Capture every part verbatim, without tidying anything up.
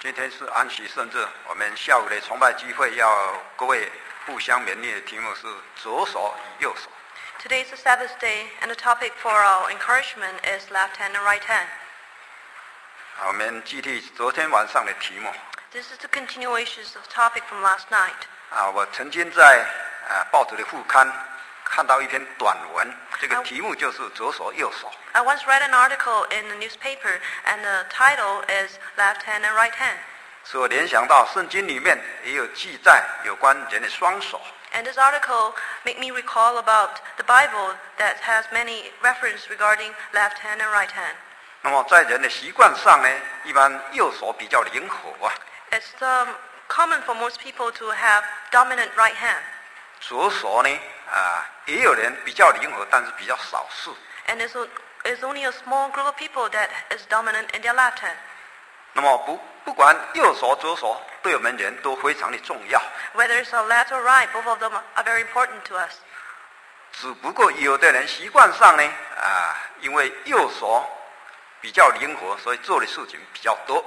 今天是安息圣日，我们下午的崇拜聚会要各位互相勉励的题目是左手与右手。 Today is the Sabbath day, and the topic for our encouragement is left hand and right hand. 我们继续昨天晚上的题目。 This is the continuation of the topic from last night. 啊，我曾经在啊报纸的副刊看到一篇短文，这个题目就是左手右手。 I once read an article in the newspaper, and the title is Left Hand and Right Hand. 所以我联想到圣经里面也有记载有关人的双手。 And this article made me recall about the Bible that has many references regarding left hand and right hand. 那么在人的习惯上呢，一般右手比较灵活啊。 It's um, common for most people to have dominant right hand. 左手呢，啊，也有人比较灵活，但是比较少数。 And it's, it's only a small group of people that is dominant in their left hand. 那么不不管右手左手，对我们人都非常的重要。 Whether it's our left or right, both of them are very important to us. 只不过有的人习惯上呢，啊，因为右手比较灵活，所以做的事情比较多。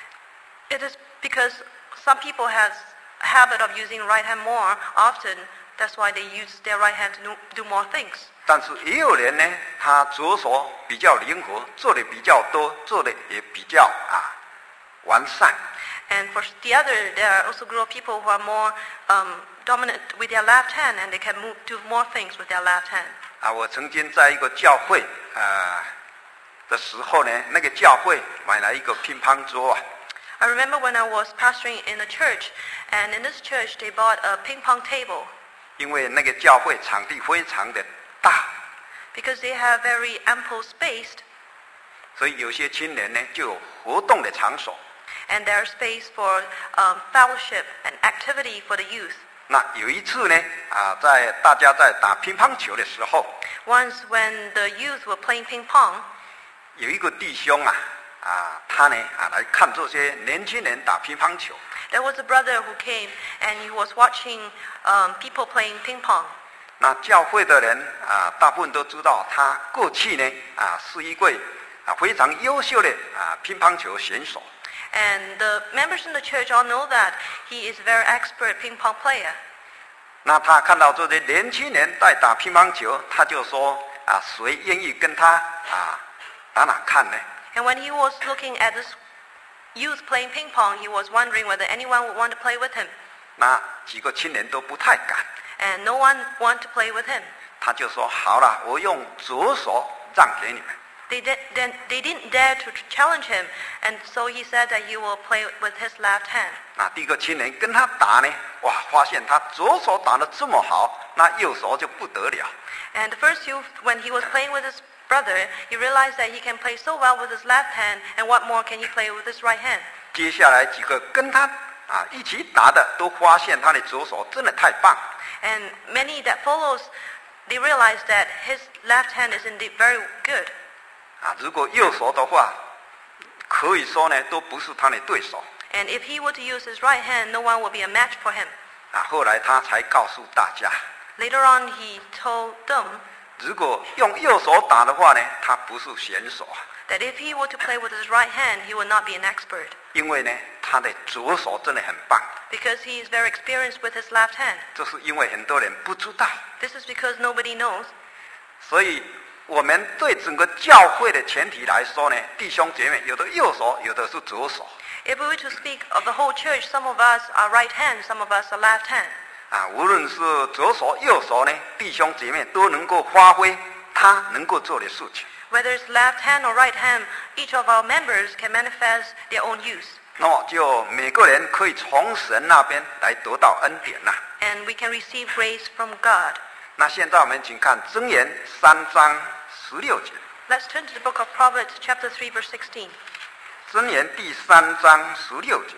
It is because some people have a habit of using right hand more often. That's why they use their right hand to do more things. 但是也有人呢，他左手比较灵活，做的比较多，做的也比较啊完善。 And for the other, there are also a group of people who are more um, dominant with their left hand, and they can move, do more things with their left hand. 啊，我曾经在一个教会啊的时候呢，那个教会买来一个乒乓桌啊。 I remember when I was pastoring in a church, and in this church they bought a ping pong table. 因为那个教会场地非常的大， Because they have very ample space, 所以有些青年呢就有活动的场所。 and there's space for um, fellowship and activity for the youth. 那有一次呢，啊，在大家在打乒乓球的时候， Once when the youth were playing ping pong, 有一个弟兄啊，啊，他呢啊来看这些年轻人打乒乓球。 there was a brother who came and he was watching um, people playing ping pong. 那教会的人啊，大部分都知道他过去呢啊是一位啊非常优秀的啊乒乓球选手。 And the members in the church all know that he is a very expert ping pong player. 那他看到这些年轻人在打乒乓球，他就说啊，谁愿意跟他啊打打看呢？ And when he was looking at this youth playing ping pong, he was wondering whether anyone would want to play with him. 那几个青年都不太敢， And no one wanted to play with him. 他就说好了，我用左手让给你们。 They, did, then, they didn't dare to challenge him, and so he said that he will play with his left hand. 那第一个青年跟他打呢，哇，发现他左手打得这么好，那右手就不得了。 And the first youth, when he was playing with his brother, he realized that he can play so well with his left hand, and what more can he play with his right hand? 接下来几个跟他啊一起打的，都发现他的左手真的太棒。 And many that follows, they realized that his left hand is indeed very good. 啊，如果右手的话，可以说呢，都不是他的对手。 And if he were to use his right hand, no one would be a match for him. 啊，后来他才告诉大家， Later on, he told them 如果用右手打的话呢，他不是选手啊， that if he were to play with his right hand, he would not be an expert. 因为呢，他的左手真的很棒。 Because he is very experienced with his left hand. 这是因为很多人不知道， This is because nobody knows. 所以我们对整个教会的前提来说呢，弟兄姐妹，有的右手，有的是左手。 If we were to speak of the whole church, some of us are right hand, some of us are left hand. 啊，无论是左手右手呢，弟兄姐妹都能够发挥他能够做的事情。 Whether it's left hand or right hand, each of our members can manifest their own use. 那么就每个人可以从神那边来得到恩典呐、 And we can receive grace from God. 那现在我们请看箴言三章十六节。 Let's turn to the book of Proverbs, chapter three, verse sixteen. 箴言第三章十六节。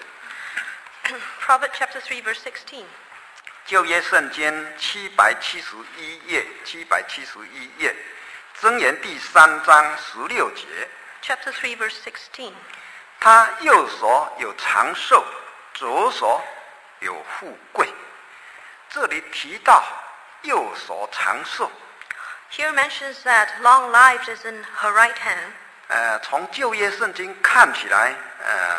Proverbs, chapter three, verse sixteen. 旧约圣经七百七十一页，七百七十一页，箴言第三章十六节。 Chapter three, verse sixteen. 他右手有长寿，左手有富贵。这里提到右手长寿， Here mentions that long life is in her right hand. 呃，从旧约圣经看起来，呃，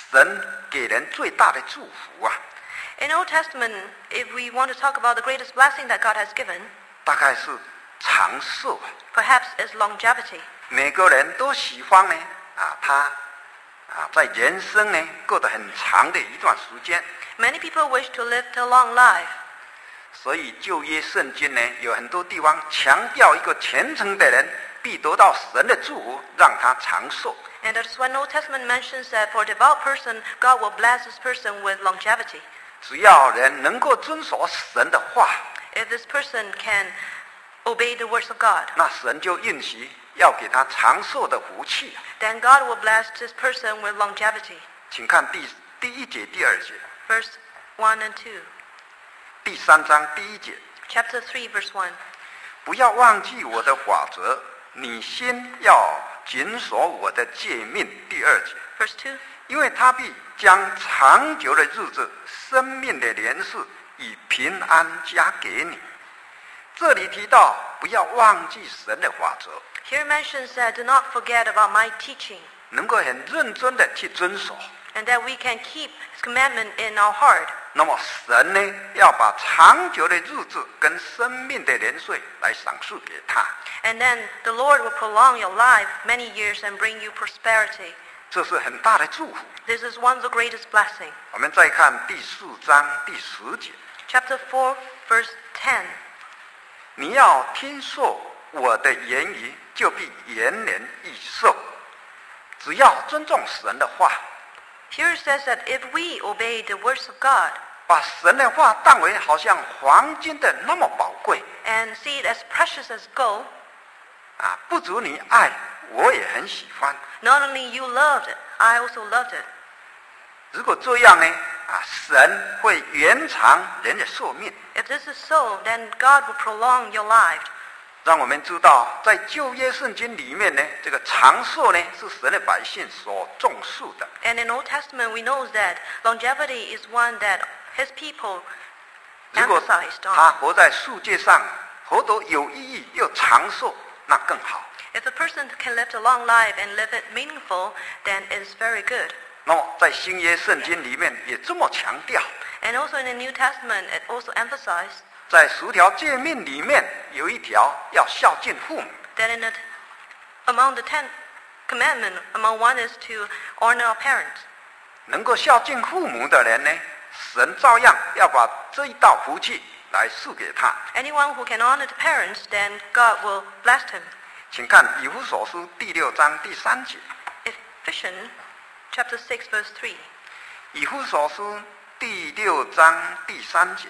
神给人最大的祝福啊。 In Old Testament, if we want to talk about the greatest blessing that God has given, 大概是长寿啊。 perhaps is longevity. 每个人都喜欢呢啊，他啊在人生呢过得很长的一段时间。 Many people wish to live a long life. 所以旧约圣经呢有很多地方强调一个虔诚的人必得到神的祝福，让他长寿。 And that's why Old Testament mentions that for a devout person, God will bless this person with longevity. 只要人能够遵守神的话， If this person can obey the words of God, 那神就应许要给他长寿的福气。 then God will bless this person with longevity. 请看第第一节、第二节， Verse one and two. 第三章第一节， Chapter three, verse one. 不要忘记我的法则，你先要谨守我的诫命。第二节， Verse two. 因为他必将长久的日子、生命的年数以平安加给你。这里提到不要忘记神的法则， Here mentions that do not forget about my teaching, 能够很认真的去遵守。 and that we can keep His commandment in our heart. 那么神呢，要把长久的日子跟生命的年岁来赏赐给他， And then the Lord will prolong your life many years and bring you prosperity. 这是很大的祝福。 This is one of the greatest blessings. 我们再看第四章第十节， Chapter four, verse ten. 你要听说我的言语，就必延年益寿。只要尊重神的话， Here it says that if we obey the words of God 把神的话当为好像黄金的那么宝贵 and see it as precious as gold, 啊！不足你爱，我也很喜欢。 not only you loved it, I also loved it. 如果这样呢，啊，神会延长人的寿命。 If this is so, then God will prolong your life. 让我们知道，在旧约圣经里面呢，这个长寿呢是神的百姓所重视的。 And in Old Testament, we know that longevity is one that His people 如果 emphasized 他 on. 活在世界上，活得有意义又长寿，那更好。 If a person can live a long life and live it meaningful, then it is very good. 那么在新约圣经里面也这么强调， And also in the New Testament, it also emphasized 在十条诫命里面有一条要孝敬父母。 that in the, among the Ten Commandments, among one is to honor our parents. 能够孝敬父母的人呢，神照样要把这一道福气来赐给他。 Anyone who can honor the parents, then God will bless him. 请看以弗所书第六章第三节。 Ephesians chapter six, verse three. 以弗所书第六章第三节，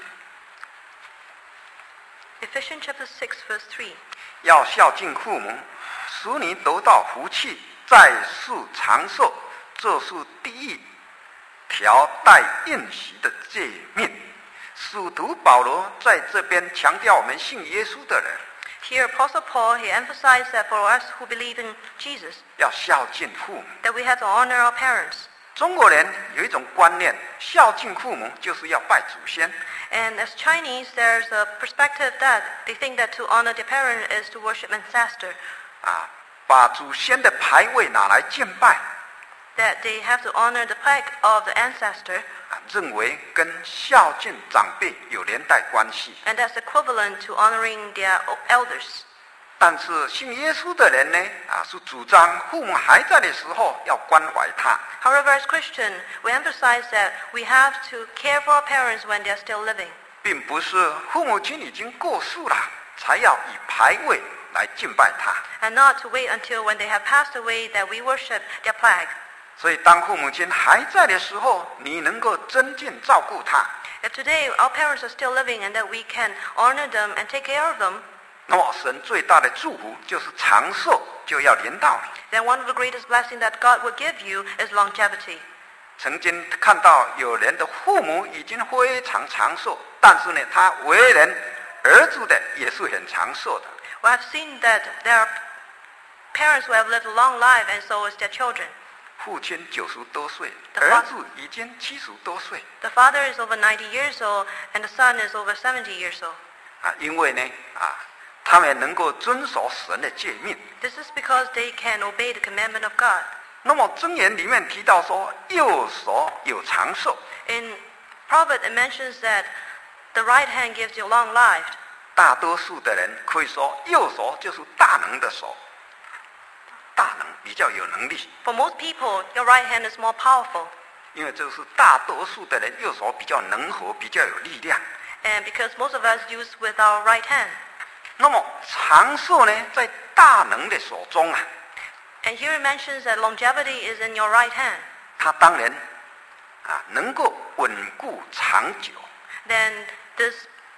Ephesians chapter six, verse three. 要孝敬父母，使你得到福气，在世长寿。这是第一条带应许的诫命。使徒保罗在这边强调我们信耶稣的人 Here, Apostle Paul, he emphasized that for us who believe in Jesus, 要孝敬父母。 that we have to honor our parents. 中国人有一种观念，孝敬父母就是要拜祖先。 And as Chinese, there's a perspective that they think that to honor their parent is to worship ancestor, 啊，把祖先的牌位拿来敬拜， that they have to honor the plaque of the ancestor, 啊，认为跟孝敬长辈有连带关系。 and that's equivalent to honoring their elders. 但是信耶稣的人呢，啊，是主张父母还在的时候要关怀他， However, as Christian, we emphasize that we have to care for our parents when they're still living, 并不是父母亲已经过世了才要以牌位来敬拜他。 and not to wait until when they have passed away that we worship their plaque. 所以当父母亲还在的时候，你能够尊敬照顾他， If today our parents are still living and that we can honor them and take care of them, 那么神最大的祝福就是长寿就要临到你。 then one of the greatest blessings that God will give you is longevity. 曾经看到有人的父母已经非常长寿，但是呢，他为人儿子的也是很长寿的。 Well, I've seen that there are parents who have lived a long life and so is their children. 父亲九十多岁， The 儿 fa- 子已经七十多岁 The father is over ninety years old and the son is over seventy years old. 啊，因为呢啊，他们能够遵守神的诫命。 This is because they can obey the commandment of God. 那么箴言里面提到说，右手有长寿。 In Proverbs, it mentions that the right hand gives you long life. 大多数的人可以说，右手就是大能的手，大能比较有能力。 For most people, your right hand is more powerful. 因为这是大多数的人右手比较能活，比较有力量。 And because most of us use with our right hand. 那么长寿呢，在大能的手中啊。 And here it mentions that longevity is in your right hand. 它当然啊能够稳固长久。 Then this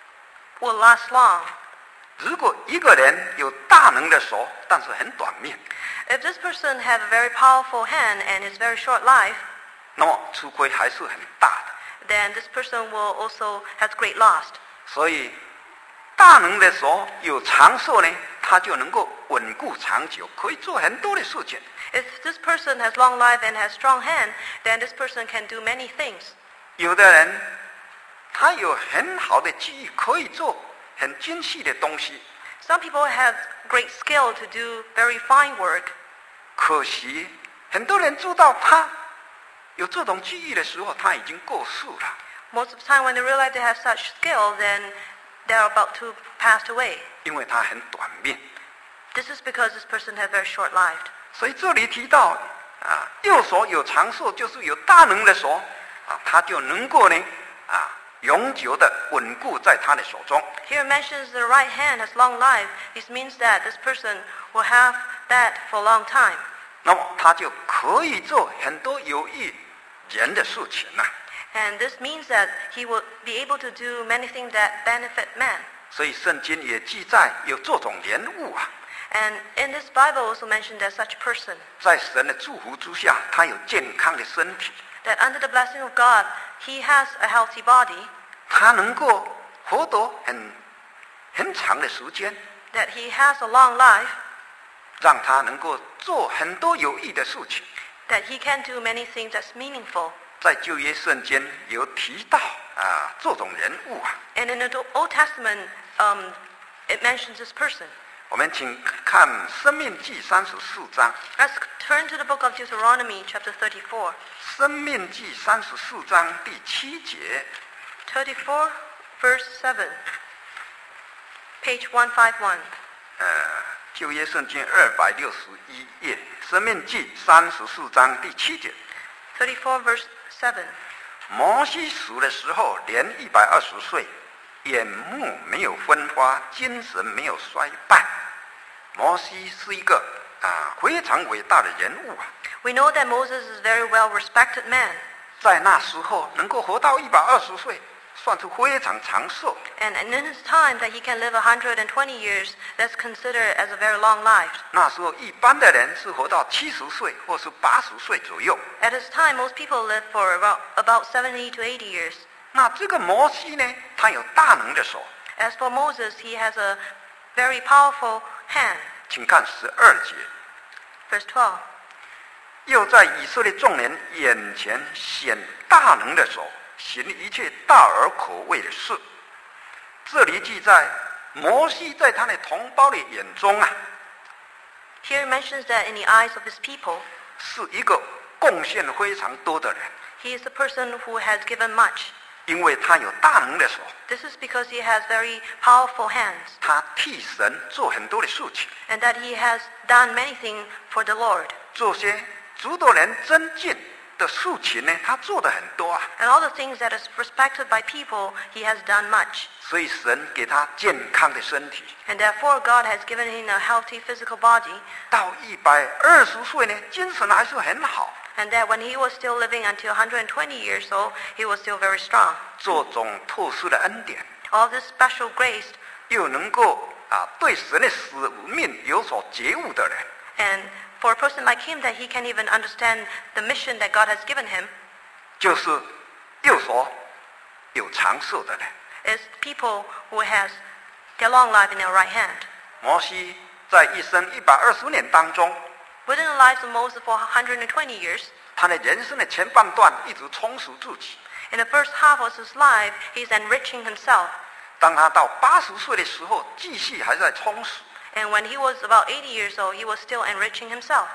will last long. 如果一个人有大能的手，但是很短命， If this person have a very powerful hand and is very short life, 那么吃亏还是很大的。 then this person will also have great loss. 所以大能的手有长寿呢，他就能够稳固长久，可以做很多的事情。 If this person has long life and has strong hand, then this person can do many things. 有的人他有很好的技艺，可以做很精细的东西。 Some people have great skill to do very fine work. 可惜很多人知道他有这种技艺的时候，他已经过世了。 Most of the time when they realize they have such skill, then they're about to pass away. 因为他很短命。 This is because this person has very short life. 所以这里提到啊，右手有长寿，就是有大能的手啊，他就能够呢啊永久的稳固在他的手中。 Here it mentions the right hand has long life. This means that this person will have that for a long time. 那么他就可以做很多有益人的事情呐、啊。 And this means that he will be able to do many things that benefit man. 所以圣经也记载有这种人物啊， And in this Bible also mentioned that such person, 在神的祝福之下，他有健康的身体， that under the blessing of God, he has a healthy body, 他能够活得很很长的时间， that he has a long life, 让他能够做很多有益的事情。 that he can do many things that's meaningful. 在旧约圣经有提到啊这种人物啊， And in the Old Testament, um, it mentions this person. 我们请看《申命记》三十四章， Let's turn to the book of Deuteronomy, chapter thirty-four. 《申命记》三十四章第七节， thirty-four, verse seven. Page one fifty-one. 呃，旧约圣经二百六十一页，《申命记》三十四章第七节。 thirty-four, verse seven. 摩西死的时候年一百二十岁，眼目没有昏花，精神没有衰败。摩西是一个啊非常伟大的人物啊， We know that Moses is a very well-respected man. 在那时候能够活到一百二十岁，算是非常长寿。 And in his time that he can live one hundred twenty years, that's considered as a very long life. 那时候一般的人是活到七十岁或是八十岁左右。 At his time, most people live for about, about seventy to eighty years. 那这个摩西呢，他有大能的手， As for Moses, he has a very powerful hand. 请看十二节， Verse twelve. 又在以色列众人眼前显大能的手，行一切大而可畏的事。这里记载，摩西在他的同胞的眼中啊， Here it mentions that in the eyes of his people, 是一个贡献非常多的人， he is a person who has given much. 因为他有大能的手， This is because he has very powerful hands, 他替神做很多的事情， and that he has done many things for the Lord. 这些值得人尊敬的事情呢，他做的很多啊。 And all the things that is respected by people, he has done much. 所以神给他健康的身体， And therefore God has given him a healthy physical body, 到一百二十岁呢，精神还是很好。 and that when he was still living until one hundred twenty years old, he was still very strong. 这种特殊的恩典， All this special grace, 又能够啊对神的使命有所觉悟的人， and for a person like him that he can even understand the mission that God has given him, 就是右手有长寿的人。 is people who has their long life in their right hand. 摩西在一生一百二十年当中， Within the lives of Moses for one hundred twenty years, 他的人生的前半段一直充实自己。 in the first half of his life, he's enriching himself. 当他到八十岁的时候，继续还在充实。 And when he was about eighty years old, he was still enriching himself.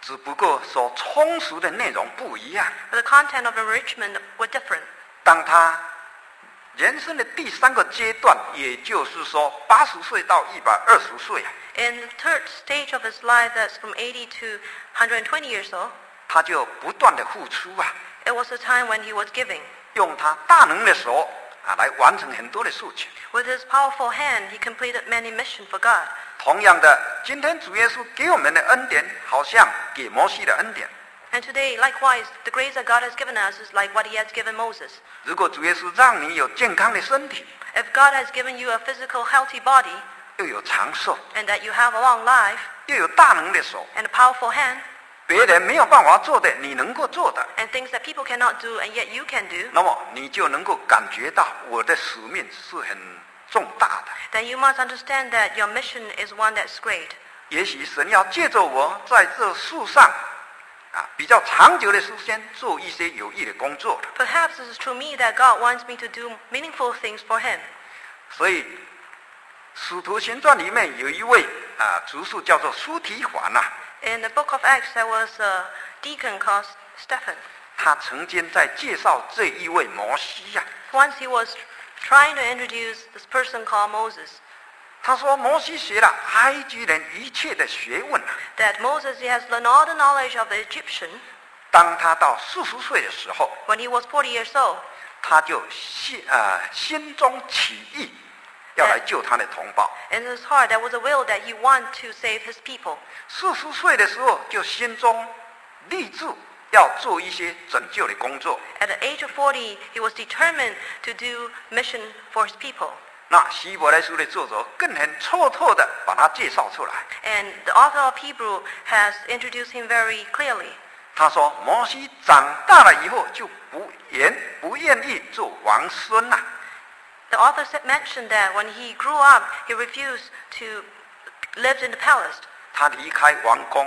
只不过所充实的内容不一样。 But the content of enrichment were different. 当他人生的第三个阶段，也就是说八十岁到一百二十岁， In the third stage of his life, that's from eighty to one hundred twenty years old, 他就不断的付出啊， it was a time when he was giving. 用他大能的手啊来完成很多的事情。 With his powerful hand, he completed many missions for God. 同样的，今天主耶稣给我们的恩典，好像给摩西的恩典。 And today, likewise, the grace that God has given us is like what he has given Moses. 如果主耶稣让你有健康的身体， If God has given you a physical, healthy body, 又有长寿， and that you have a long life, 又有大能的手， and a powerful hand, 别人没有办法做的，你能够做的， and things that people cannot do and yet you can do, 那么你就能够感觉到我的使命是很重大的。 then you must understand that your mission is one that's great. 也许神要借着我在这树上啊比较长久的时间做一些有益的工作的。 Perhaps it is through me that God wants me to do meaningful things for him. 所以《使徒行传》里面有一位啊执事叫做苏提环呐、啊， In the book of Acts, there was a deacon called Stephen. 他曾经在介绍这一位摩西呀、啊， Once he was trying to introduce this person called Moses, 他说摩西学了埃及人一切的学问啊， that Moses, he has learned all the knowledge of the Egyptian. 当他到四十岁的时候， When he was forty years old, 他就心啊、呃、心中起意，要来救他的同胞。 in his heart, there was a will that he wanted to save his people. 四十岁的时候，就心中立志要做一些拯救的工作。 At the age of forty, he was determined to do mission for his people. 那希伯来书的作者更很透透的把他介绍出来。 And the author of Hebrew has introduced him very clearly. 他说，摩西长大了以后就不愿不愿意做王孙呐、啊。 The author said, mentioned that when he grew up, he refused to live in the palace. 他离开王宫，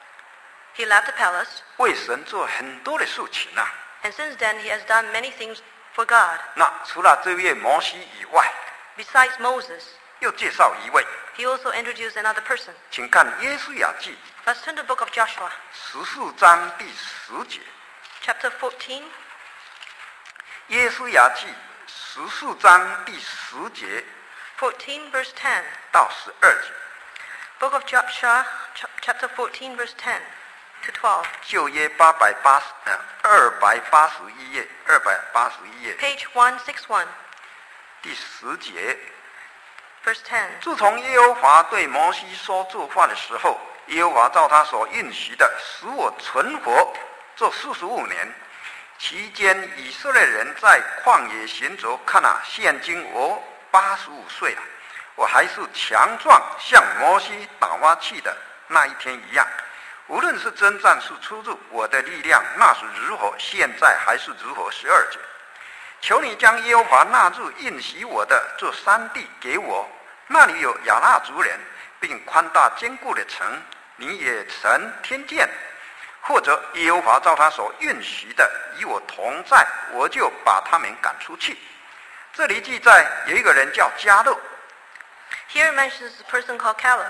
He left the palace, 为神做很多的事情啊。 and since then he has done many things for God. 那除了这位摩西以外， Besides Moses, 又介绍一位， he also introduced another person. 请看约书亚记 Let's turn to the book of Joshua, 十四章第十节。 chapter fourteen. 约书亚记十四章第十节 fourteen verse ten. 到十二节， Book of Joshua, ch- chapter fourteen verse ten to twelve. 旧约八百八十呃二百八十一页，二百八十一页 Page one sixty-one, 第十节。 verse ten. 自从耶和华对摩西说这话的时候，耶和华照他所应许的，使我存活这四十五年。期间，以色列人在旷野行走，看啊，现今我八十五岁了，我还是强壮，像摩西打发去的那一天一样。无论是征战是出入，我的力量那是如何，现在还是如何。十二节，求你将耶和华纳入应许我的这山地给我，那里有亚衲族人，并宽大坚固的城，你也曾听见。或者耶和华照他所允许的与我同在，我就把他们赶出去。这里记载有一个人叫迦勒， Here it mentions a person called Caleb.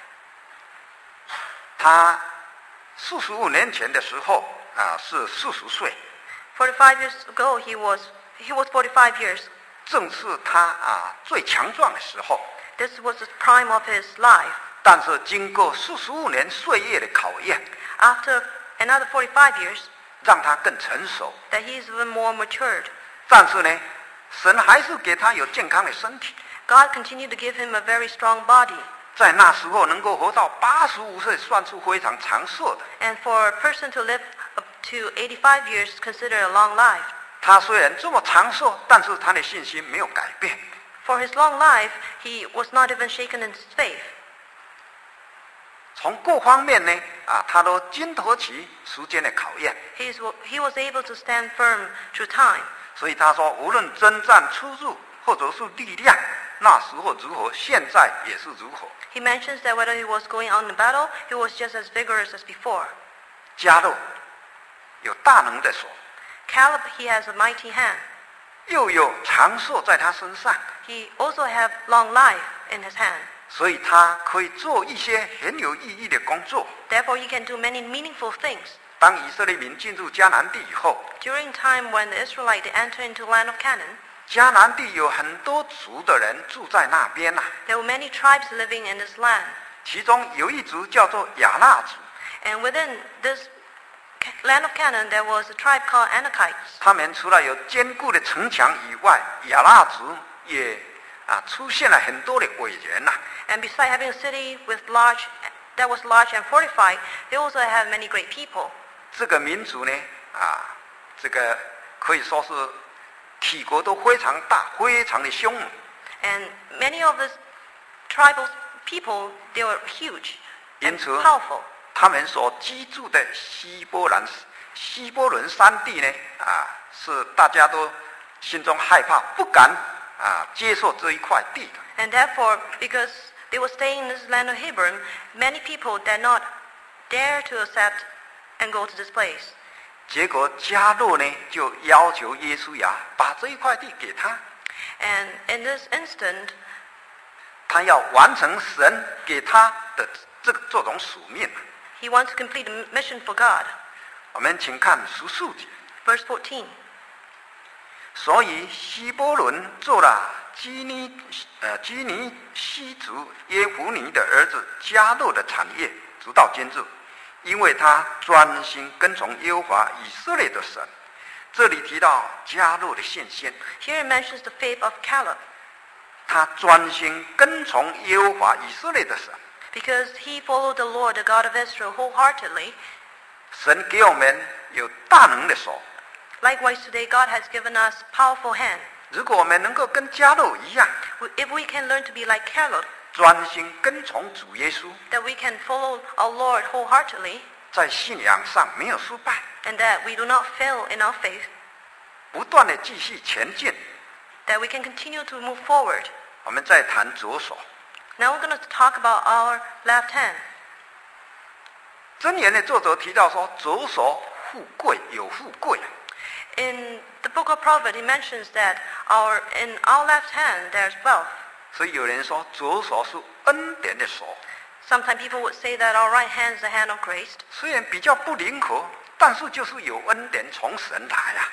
他四十五年前的时候啊是四十岁， forty-five years ago, he was he was forty-five years. 正是他啊最强壮的时候。 This was the prime of his life. 但是经过四十五年岁月的考验， After another forty-five years, 让他更成熟。 that he is even more matured. 但是呢，神还是给他有健康的身体。 God continued to give him a very strong body. 在那时候能够活到八十五岁，算是非常长寿的。 And for a person to live up to eighty-five years is considered a long life. 他虽然这么长寿，但是他的信心没有改变。 For his long life, he was not even shaken in his faith. 从各方面呢，啊，他都经得起时间的考验。 He, is, he was able to stand firm through time. 所以他说，无论征战出入，或者是力量，那时候如何，现在也是如何。 He mentions that whether he was going on in battle, he was just as vigorous as before. 迦勒有大能的手， Caleb, he has a mighty hand. 又有长寿在他身上。 He also have long life in his hand. 所以他可以做一些很有意义的工作。 Therefore, he can do many meaningful things. 当以色列民进入迦南地以后， During time when the Israelites enter into the land of Canaan, 迦南地有很多族的人住在那边呐、啊。 there were many tribes living in this land. 其中有一族叫做亚纳族， And within this land of Canaan, there was a tribe called Anakites. 他们除了有坚固的城墙以外，亚纳族也啊出现了很多的伟人呐、啊。 And besides having a city with large, that was large and fortified, they also have many great people. 这个民族呢，啊，这个可以说是体格都非常大，非常的凶猛。 And many of the tribal people, they were huge 因 and 此 powerful. 他们所居住的希波兰希波伦山地呢，啊，是大家都心中害怕，不敢啊接受这一块地的。 And therefore, because they were staying in this land of Hebron, many people did not dare to accept and go to this place. 结果迦勒呢就要求耶稣亚把这一块地给他， And in this instant, 他要完成神给他的这个这种使命。 he wants to complete a mission for God. 我们请看十四节。 Verse fourteen. 所以希波伦做了基尼呃基尼西族耶弗尼的儿子迦勒的产业，直到今日，因为他专心跟从耶和华以色列的神。这里提到迦勒的信心， Here it mentions the faith of Caleb, 他专心跟从耶和华以色列的神。 because he followed the Lord, the God of Israel, wholeheartedly. 神给我们有大能的手， Likewise, today God has given us powerful hand. 如果我们能够跟迦勒一样， If we can learn to be like Caleb, 专心跟从主耶稣， that we can follow our Lord wholeheartedly, 在信仰上没有失败， and that we do not fail in our faith, 不断的继续前进。 that we can continue to move forward. 我们再谈左手。 Now we're going to talk about our left hand. 箴言的作者提到说，左手富贵有富贵。 In the book of Proverbs, he mentions that our in our left hand there's wealth. 所以有人说，左手是恩典的手， Sometimes people would say that our right hand is the hand of grace. 虽然比较不灵活，但是就是有恩典从神来啊，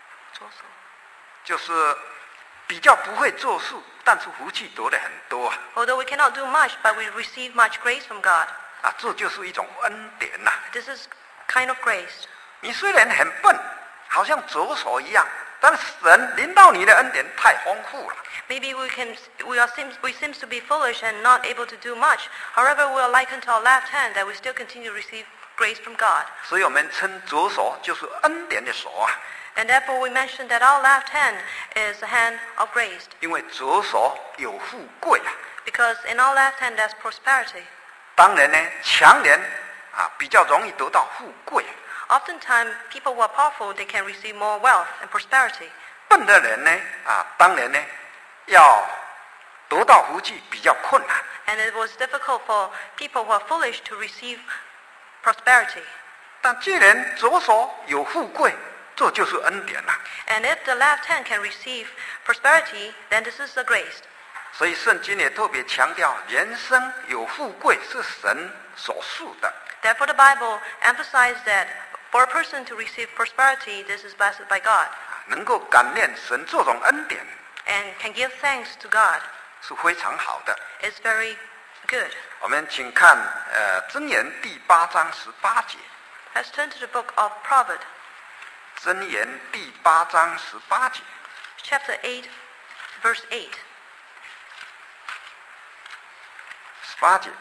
就是比较不会做事，但是福气得的很多啊。 Although we cannot do much, but we receive much grace from God. 啊，这就是一种恩典呐、啊。 This is kind of grace. 你虽然很笨，好像左手一样，但神临到你的恩典太丰富了。 Maybe we can we are seems we seems to be foolish and not able to do much. However, we are likened to our left hand that we still continue to receive grace from God. 所以我们称左手就是恩典的手啊。 And therefore, we mention that our left hand is the hand of grace, 因为左手有富贵啊。 because in our left hand there's prosperity. 当然呢，强人啊比较容易得到富贵。 Oftentimes, people who are powerful they can receive more wealth and prosperity. 笨的人呢，啊，当然呢，要得到福气比较困难。 And it was difficult for people who are foolish to receive prosperity. 但既然左手有富贵，这就是恩典了。 And if the left hand can receive prosperity, then this is the grace. 所以圣经也特别强调，人生有富贵是神所赐的。 Therefore, the Bible emphasizes that for a person to receive prosperity, this is blessed by God, 能够感念神这种恩典 and can give thanks to God. 是非常好的。 It's very good. 我们请看呃箴言第八章十八节。 Let's turn to the book of Proverbs, 箴言第八章十八节。 chapter eight, verse eight. 十八节，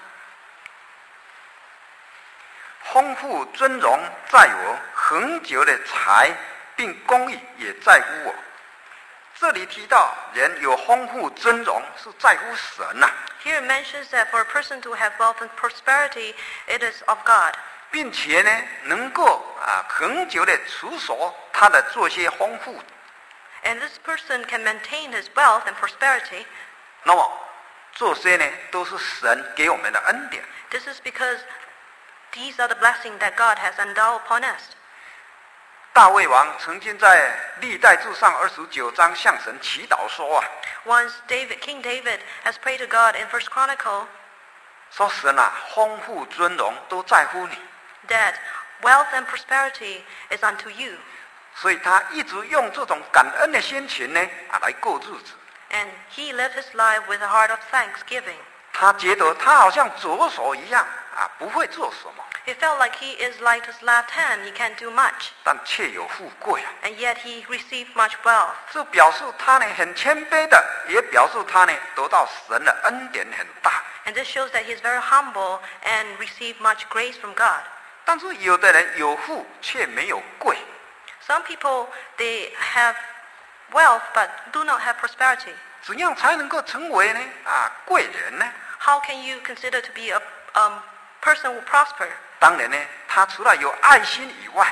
丰富尊荣在我，恒久的财并公义也在乎我。这里提到人有丰富尊荣是在乎神呐、啊， Here it mentions that for a person to have wealth and prosperity, it is of God. 并且呢，能够啊恒久的持守他的这些丰富。 And this person can maintain his wealth and prosperity. 那么这些呢，都是神给我们的恩典。 This is because these are the blessings that God has endowed upon us. 大卫王曾经在历代志上二十九章向神祈祷说啊， Once David, King David has prayed to God in First Chronicle 说神啊，丰富尊荣都在乎你， that wealth and prosperity is unto you. 所以他一直用这种感恩的心情呢啊来过日子。 And he lived his life with a heart of thanksgiving. 他觉得他好像左手一样啊，不会做什么， He felt like he is like his left hand, he can't do much. 但却有富贵啊。 And yet he received much wealth. 这表示他呢很谦卑的，也表示他呢得到神的恩典很大。 And this shows that he is very humble and received much grace from God. 但是有的人有富却没有贵， Some people, they have wealth but do not have prosperity. 怎样才能够成为呢啊贵人呢？ How can you consider to be a um, person who prosper? 当然呢，他除了有爱心以外，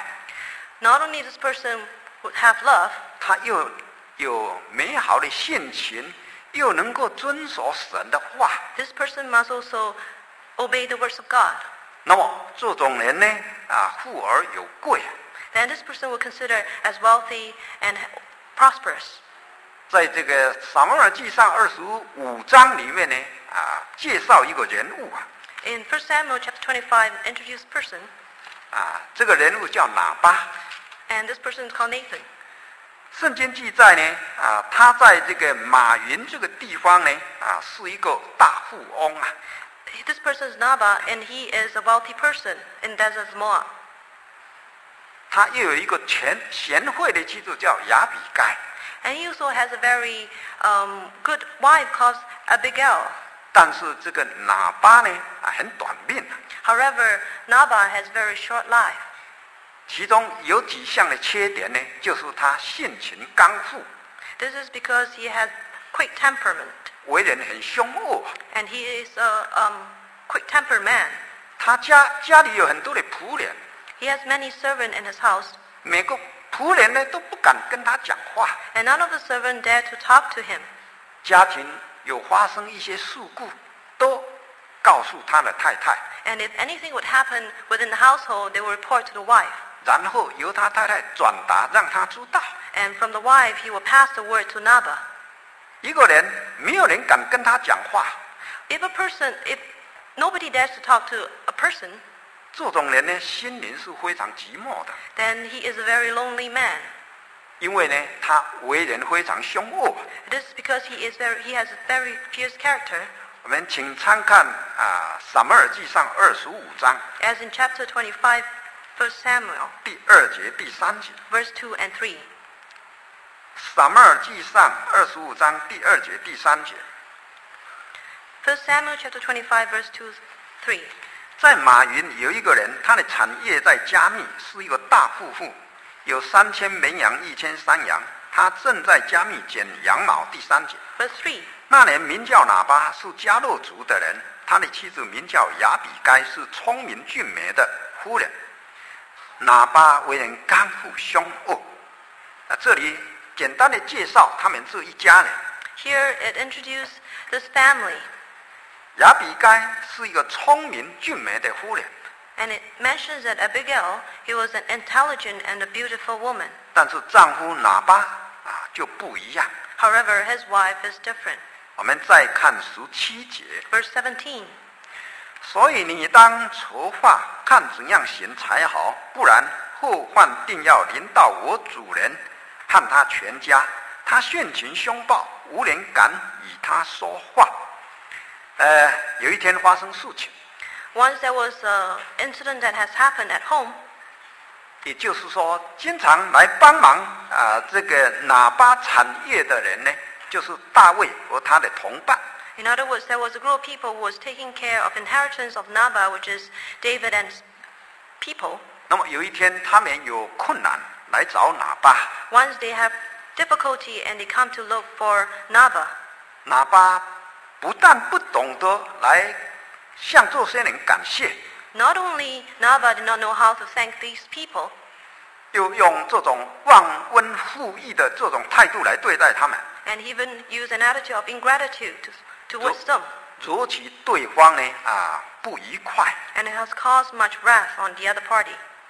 Not only this person would have love, 他又有美好的性情，又能够遵守神的话。 this person must also obey the words of God. 那么这种人呢啊富而有贵。 Then this person will consider as wealthy and prosperous. 在这个撒母耳记上二十五章里面呢啊介绍一个人物啊 In First Samuel chapter twenty-five, introduced person, 啊这个人物叫拿巴。 and this person is called Nathan. 圣经记载呢啊他在这个马云这个地方呢啊是一个大富翁啊。 This person is Nabal, and he is a wealthy person in Desert of Moab. 他又有一个贤贤惠的妻子叫亚比该， And he also has a very um, good wife called Abigail. 但是这个拿巴呢啊很短命啊， However, Nabal has very short life. 其中有几项的缺点呢，就是他性情刚愎， This is because he has quick temperament, 为人很凶恶啊。 and he is a um, quick-tempered man. 他家家里有很多的仆人， He has many servants in his house, 每个仆人呢都不敢跟他讲话。 and none of the servants dare to talk to him. 家庭有发生一些事故，都告诉他的太太， And if anything would happen within the household, they will report to the wife. 然后由他太太转达让他知道。 And from the wife, he will pass the word to Nabal. 一个人没有人敢跟他讲话， If a person, if nobody dares to talk to a person, 这种人呢心灵是非常寂寞的， then he is a very lonely man. 因为呢他为人非常凶恶。 This is because he is very, he has a very fierce character. 我们请参看啊《撒母耳记上》二十五章 As in chapter twenty-five, First Samuel, 第二节、第三节。 verse two and three. 撒母耳记上二十五章第二节、第三节。 First Samuel chapter twenty-five, verse two, three. 在马云有一个人，他的产业在加密，是一个大富户，有三千绵羊、一千山羊。他正在加密剪羊毛。第三节。 Verse three. 那人名叫拿巴，是迦勒族的人，他的妻子名叫亚比该，是聪明俊美的夫人。拿巴为人刚愎凶恶。那这里简单的介绍他们这一家人。 Here it introduced this family, 亚比该是一个聪明俊美的夫人， and it mentions that Abigail, he was an intelligent and a beautiful woman. 但是丈夫拿巴啊就不一样。 However, his wife is different. 我们再看十七节， Verse seventeen. 所以你当筹划，看怎样行才好，不然后患定要临到我主人和他全家。他性情凶暴，无人敢与他说话。呃，有一天发生事情， Once there was an incident that has happened at home, 也就是说，经常来帮忙啊、这个拿巴产业的人呢，就是大卫和他的同伴。 in other words, there was a group of people who was taking care of inheritance of Nabal, which is David and his people. 那么有一天，他们有困难来找拿巴， Once they have difficulty and they come to look for Nabal. 拿巴不但不懂得来向这些人感谢， Not only Nabal did not know how to thank these people, 又用这种忘恩负义的这种态度来对待他们， and even used an attitude of ingratitude to, towards them. 惹起对方呢啊不愉快。 And it has caused much wrath on the other party.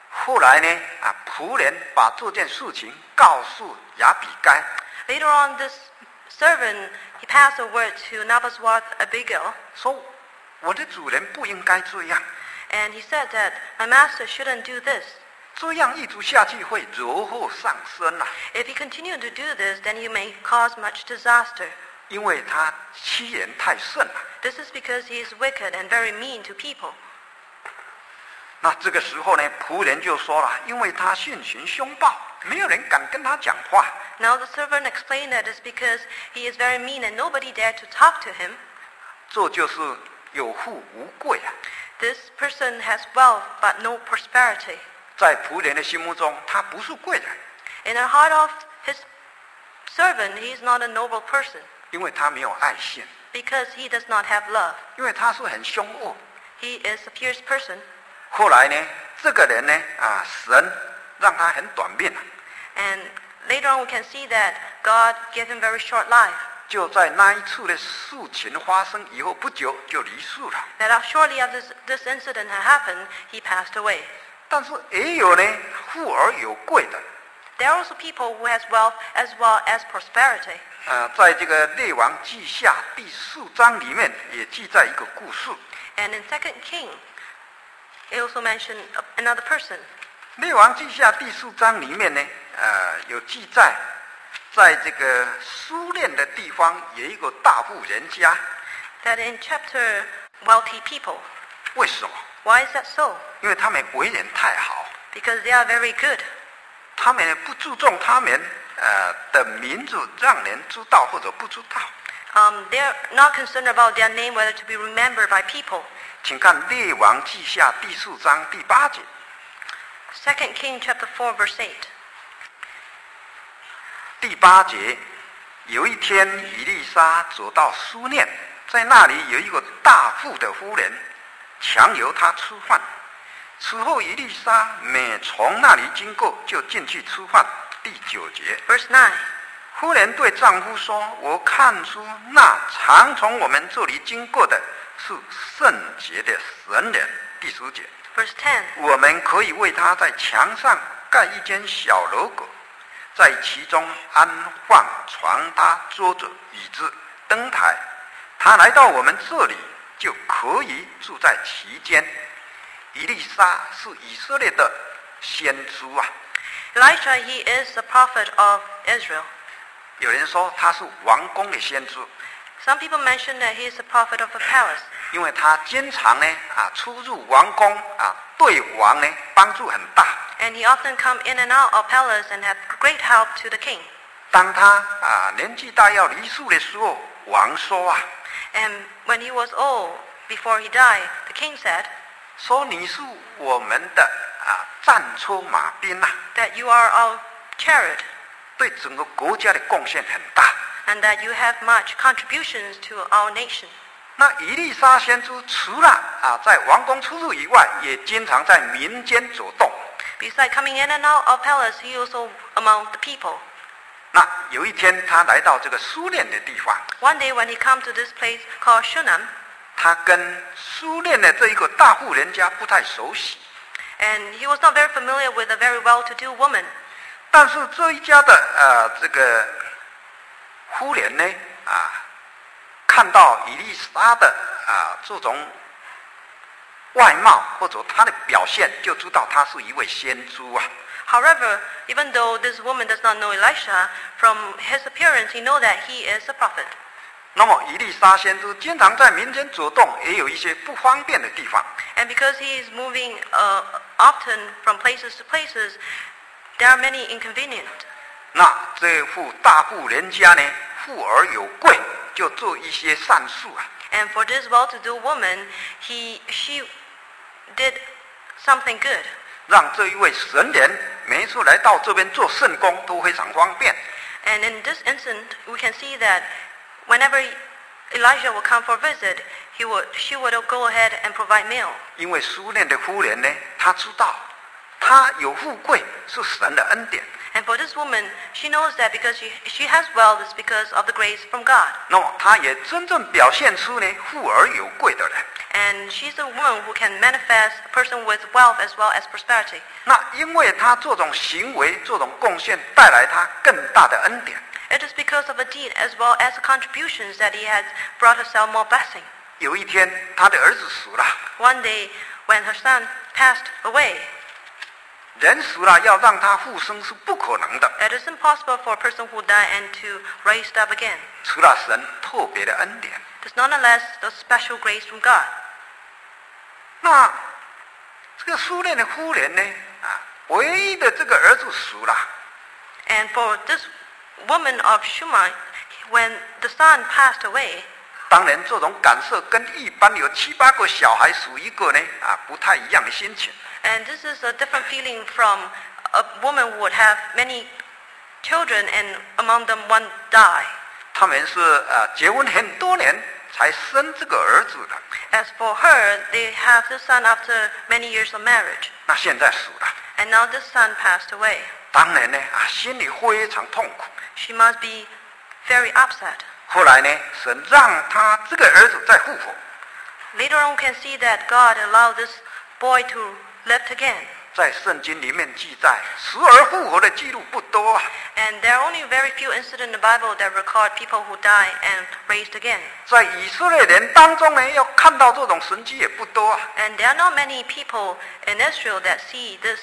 后来呢，啊，仆人把这件事情告诉亚比该。 Later on, this servant, he passed the word to Nabal's wife Abigail. 说我的主人不应该这样。 And he said that my master shouldn't do this. 这样一直下去会惹祸上身啊！ If he continued to do this, then he may cause much disaster. 因为他欺人太甚了。 This is because he is wicked and very mean to people. 那这个时候呢，仆人就说了，因为他性情凶暴，没有人敢跟他讲话。 Now the servant explained that it's because he is very mean and nobody dared to talk to him. 这就是有富无贵啊！ This person has wealth but no prosperity. 在仆人的心目中，他不是贵人， In the heart of his servant, he is not a noble person 因为他没有爱心， because he does not have love. 因为他是很凶恶。 He is a fierce person. 后来呢，这个人呢，啊，神让他很短命啊， And later on we can see that God gave him very short life. 就在那一次的事情发生以后不久就离世了。 That shortly after this, this incident had happened, he passed away. 但是也有呢，富而有贵的。 There are also people who has wealth as well as prosperity. 呃，在这个列王记下第四章里面也记载一个故事。 And in Second King, it also mentioned another person. 列王记下第四章里面呢，呃，有记载，在这个苏联的地方有一个大户人家。 That in chapter, wealthy people. 为什么？ Why is that so? 因为他们为人太好， Because they are very good. 他们不注重他们呃的名字让人知道或者不知道。 Um, they are not concerned about their name, whether to be remembered by people. 请看列王记下第四章第八节。 Second King chapter four verse eight. 第八节，有一天以利沙走到苏念，在那里有一个大富的夫人，强由他吃饭。此后以利沙每从那里经过，就进去吃饭。第九节， Verse nine. 夫人对丈夫说：“我看出那常从我们这里经过的是圣洁的神人。”第十节， Verse ten. 我们可以为他在墙上盖一间小楼阁，在其中安放床榻、桌子、椅子、灯台。他来到我们这里，就可以住在其间。以利沙是以色列的先知啊。 Elijah, he is the prophet of Israel. 有人说他是王宫的先知， Some people mention that he is the prophet of the palace 因为他经常呢啊出入王宫啊，对王呢帮助很大。 and he often come in and out of palace and had great help to the king. 当他啊年纪大要离世的时候，王说啊， And when he was old, before he died, the king said 说你是我们的啊战车马兵啊， that you are our chariot 对整个国家的贡献很大。 and that you have much contributions to our nation. 那以利沙先知除了啊在王宫出入以外，也经常在民间走动。 Besides coming in and out of palace, he also among the people. 那有一天，他来到这个苏联的地方， One day when he come to this place called Shunam, 他跟苏联的这一个大户人家不太熟悉， and he was not very familiar with a very well-to-do woman. 但是这一家的呃这个夫人呢啊，看到以利沙的啊这种外貌或者他的表现，就知道他是一位先知啊。 However, even though this woman does not know Elisha, from his appearance, he know that he is a prophet. 那么以利沙先知经常在民间走动，也有一些不方便的地方。 And because he is moving uh, often from places to places, there are many inconveniences. 那这户大户人家呢，富而有贵，就做一些善事啊。 And for this well-to-do woman, he, she did something good. 让这一位神人每一次来到这边做圣工都非常方便。 And in this instant, we can see that whenever Elijah will come for a visit, he would, she would go ahead and provide meal. 因为苏念的夫人呢，她知道，她有富贵是神的恩典。 And for this woman, she knows that because she, she has wealth, it's because of the grace from God. 那么她也真正表现出呢富而有贵的人。 And she's a woman who can manifest a person with wealth as well as prosperity. 那因为她这种行为、这种贡献，带来她更大的恩典。 It is because of a deed as well as the contributions that he has brought herself more blessing. 有一天，她的儿子死了。 One day, when her son passed away, 人死了要让他复生是不可能的。 it is impossible for a person who died and to raise up again. 除了神特别的恩典。 There's nonetheless the special grace from God. 那这个苏联的夫人呢？啊，唯一的这个儿子死了。 And for this woman of Shuman, when the son passed away, 当然，这种感受跟一般有七八个小孩属一个呢，啊，不太一样的心情。 and this is a different feeling from a woman who would have many children and among them one die. 他们是啊，结婚很多年才生这个儿子的。 As for her, they have this son after many years of marriage. 那现在死了， And now this son passed away. 当然呢，啊，心里非常痛苦。 She must be very upset. 后来呢，神让他这个儿子再复活。 Later on, we can see that God allowed this boy to live again. 在圣经里面记载，死而复活的记录不多啊。 And there are only very few incidents in the Bible that record people who die and raised again. 在以色列人当中呢，要看到这种神迹也不多啊。 And there are not many people in Israel that see this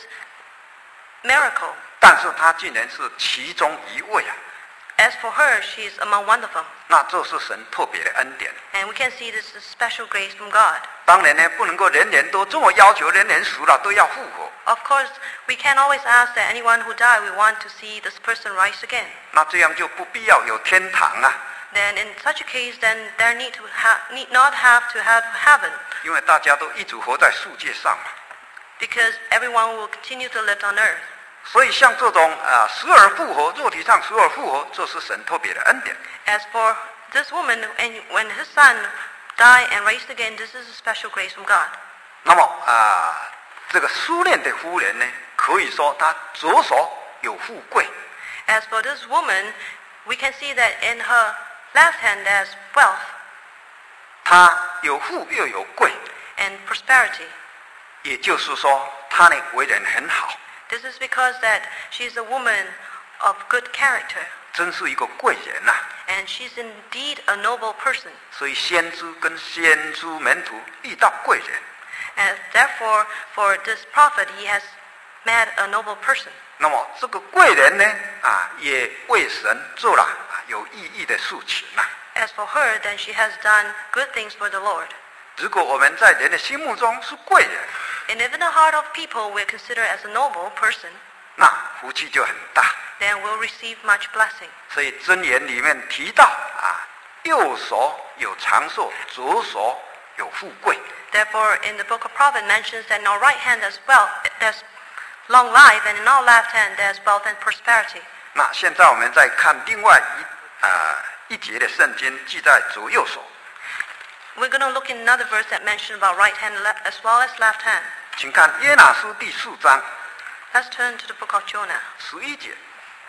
miracle. 但是他竟然是其中一位啊。 As for her, she is among one of them. 那这是神特别的恩典。 And we can see this is special grace from God. 当然呢，不能够人人都这么要求，人人死了都要复活。 Of course, we can't always ask that anyone who died, we want to see this person rise again. 那这样就不必要有天堂啊。 Then in such a case, then there need to ha- need not have to have heaven, 因为大家都一直活在世界上嘛。 because everyone will continue to live on earth. 所以像这种啊死而复活，肉体上死而复活，这是神特别的恩典。 As for this woman, and when his son died and raised again, this is a special grace from God. 那么啊，这个苏联的夫人呢，可以说她左手有富贵， As for this woman, we can see that in her left hand there's wealth 她有富又有贵， and prosperity. 也就是说，她呢为人很好， This is because that she's a woman of good character, 真是一个贵人呐、啊。 and she's indeed a noble person. 所以先知跟先知门徒遇到贵人， And therefore, for this prophet, he has met a noble person. 那么这个贵人呢，啊，也为神做了啊有意义的事情呐、啊。 As for her, then she has done good things for the Lord. 如果我们在人的心目中是贵人， And if in the heart of people we're considered as a noble person, 那福气就很大。 then we'll receive much blessing. 所以箴言里面提到啊，右手有长寿，左手有富贵。 Therefore, in the book of Proverbs mentions that in our right hand there's wealth, there's long life, and in our left hand there's wealth and prosperity. 那现在我们再看另外一啊一节的圣经，记在左右手。 We're going to look in another verse that mentions about right hand le- as well as left hand. 请看约拿书第四章 Let's turn to the book of Jonah, 十一节。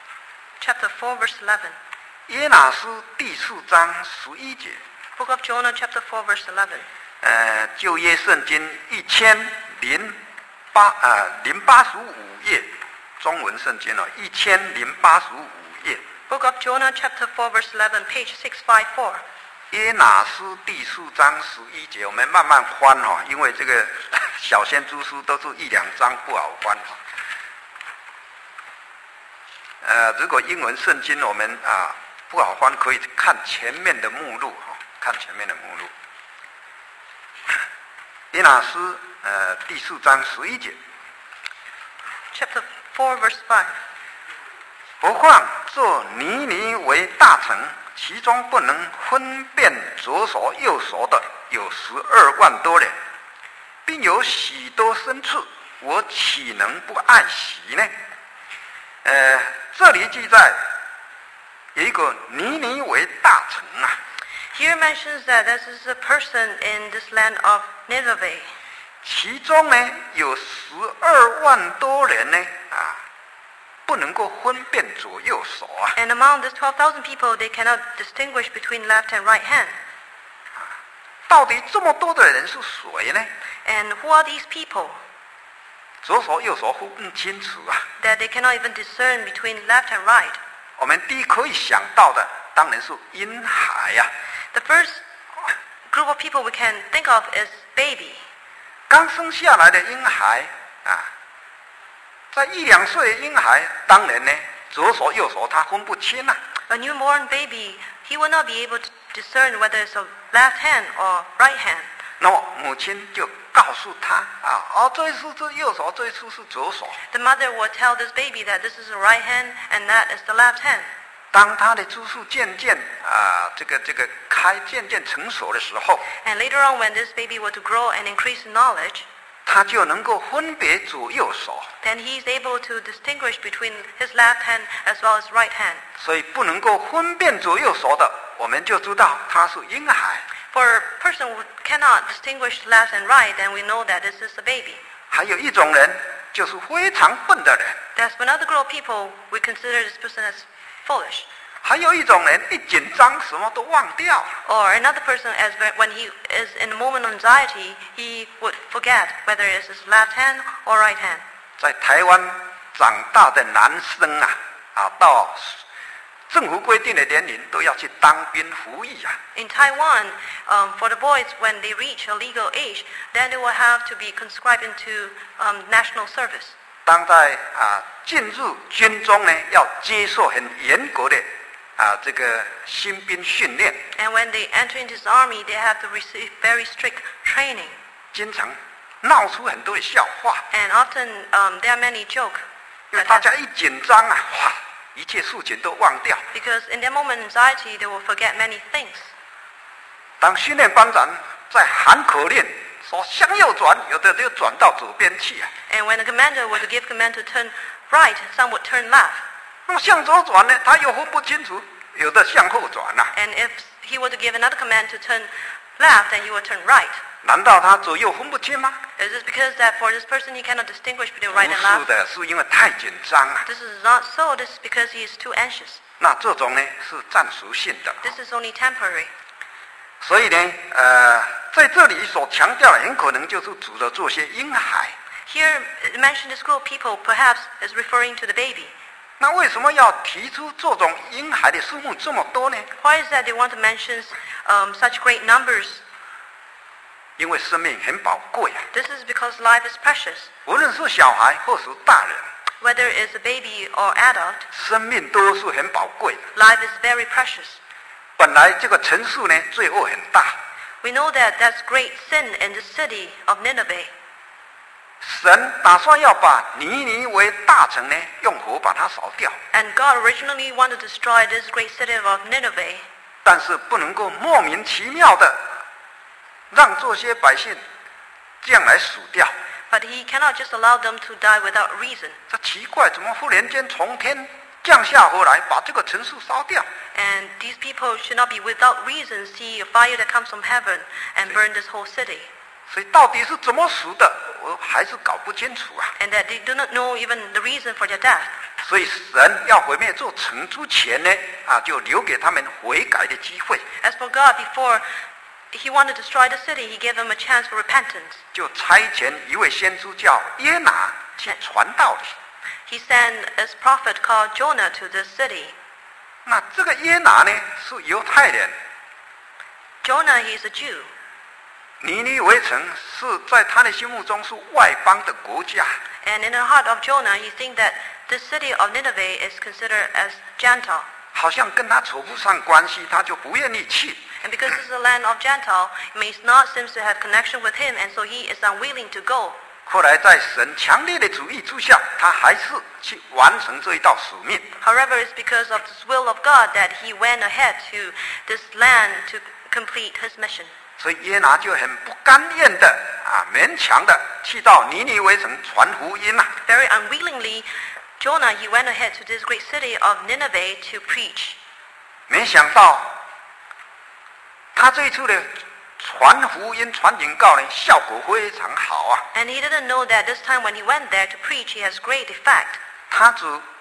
chapter four, verse eleven. 约拿书第四章十一节。 Book of Jonah, chapter four, verse eleven. 呃，旧约圣经一千零八啊零八十五页，中文圣经哦，一千零八十五页。 Book of Jonah, chapter four, verse eleven, page six fifty-four. 约拿书第四章十一节，我们慢慢翻哦，因为这个小先知书都是一两章，不好翻哦。呃，如果英文圣经我们啊不好翻，可以看前面的目录哈、哦，看前面的目录。约拿书呃第四章十一节， Chapter four, verse five. 不况做尼尼为大城，其中不能分辨左手右手的有十二万多人，并有许多牲畜，我岂能不爱惜呢？呃，这里记载有一个尼尼为大城啊。 Here mentions that this is a person in this land of Nineveh. 其中呢有十二万多人呢啊， 不能够分辨左右手啊。 And among these twelve thousand people, they cannot distinguish between left and right hand. 到底这么多的人是谁呢？ And who are these people 左手右手分不清楚啊。 that they cannot even discern between left and right? 我们第一可以想到的当然是婴孩呀、啊。 The first group of people we can think of is baby. 刚生下来的婴孩啊，在一两岁的婴孩，当然呢，左手右手他分不清啊。 A newborn baby, he will not be able to discern whether it's a left hand or right hand. 那么母亲就告诉他啊，哦，这一次是右手，这一次是左手。 The mother will tell this baby that this is the right hand and that is the left hand. 当他的知识渐渐啊，这个这个开渐渐成熟的时候， And later on, when this baby were to grow and increase in knowledge, 他就能够分别左右手。 then he is able to distinguish between his left hand as well as right hand. 所以不能够分辨左右手的，我们就知道他是婴孩。 For a person who cannot distinguish left and right, then we know that this is a baby. 还有一种人就是非常笨的人， There's another group of people we consider this person as foolish. 还有一种人一紧张什么都忘掉。 Or another person, as when he is in a moment of anxiety, he would forget whether it is his left hand or right hand. 在台湾长大的男生啊，啊，到政府规定的年龄都要去当兵服役啊。 In Taiwan, um, for the boys, when they reach a legal age, then they will have to be conscribed into um, national service. 当在啊进入军中呢，要接受很严格的啊这个新兵训练， And when they enter into the army, they have to receive very strict training. 经常闹出很多的笑话， And often um, there are many jokes 因为 that 大 have, 家一紧张啊，哇，一切事情都忘掉。 because in their moment of anxiety, they will forget many things. 当训练班长在喊口令说向右转，有的就转到左边去啊。 And when the commander were to give command to turn right, some would turn left. 那么向左转呢，他又分不清楚，有的向后转啊。 And if he were to give another command to turn left, then he would turn right. 难道他左右分不清吗？ Is this because that for this person he cannot distinguish between 不 right and 是 left? 的，是因为太紧张啊。 This is not so. This is because he is too anxious. 那这种呢是暂时性的。 This is only temporary. 所以呢，呃，在这里所强调的，很可能就是指的这些婴孩。 Here, mentioned this group of people perhaps is referring to the baby. 那为什么要提出这种婴孩的数目这么多呢？ Why is that they want to mention um, such great numbers? 因为生命很宝贵啊， This is because life is precious. 无论是小孩或是大人， Whether it's a baby or adult, 生命都是很宝贵的。 life is very precious. 本来这个城市呢，罪恶很大， We know that that's great sin in the city of Nineveh. 神打算要把尼尼微大城呢，用火把它烧掉， And God originally wanted to destroy this great city of Nineveh, 但是不能够莫名其妙的让这些百姓这样来死掉。 but he cannot just allow them to die without reason. 这奇怪，怎么忽然间从天降下火来，把这个城市烧掉？ And these people should not be without reason see a fire that comes from heaven and burn this whole city. 所以到底是怎么死的，我还是搞不清楚啊。 And that they do not know even the reason for their death. 所以神要毁灭这城之前呢，啊，就留给他们悔改的机会， As for God, before he wanted to destroy the city, he gave them a chance for repentance. 就差遣一位先知叫耶拿去传道理。 He sent a prophet called Jonah to this city. 那这个耶拿呢是犹太人， Jonah, he is a Jew. 尼尼微城是在他的心目中是外邦的国家， And in the heart of Jonah, he thinks that the city of Nineveh is considered as Gentile. 好像跟他扯不上关系，他就不愿意去。 And because this is a land of Gentile, it may not seem to have connection with him, and so he is unwilling to go. 后来在神强烈的主意之下，他还是去完成这一道使命。 However, it's because of the will of God that he went ahead to this land to complete his mission. 所以耶拿就很不甘愿的啊，勉强的去到尼尼微城传福音啊。 Very unwillingly, Jonah, he went ahead to this great city of Nineveh to preach. 没想到他这一次的传福音、传警告呢，效果非常好啊。 And he didn't know that this time when he went there to preach, he has great effect. 他只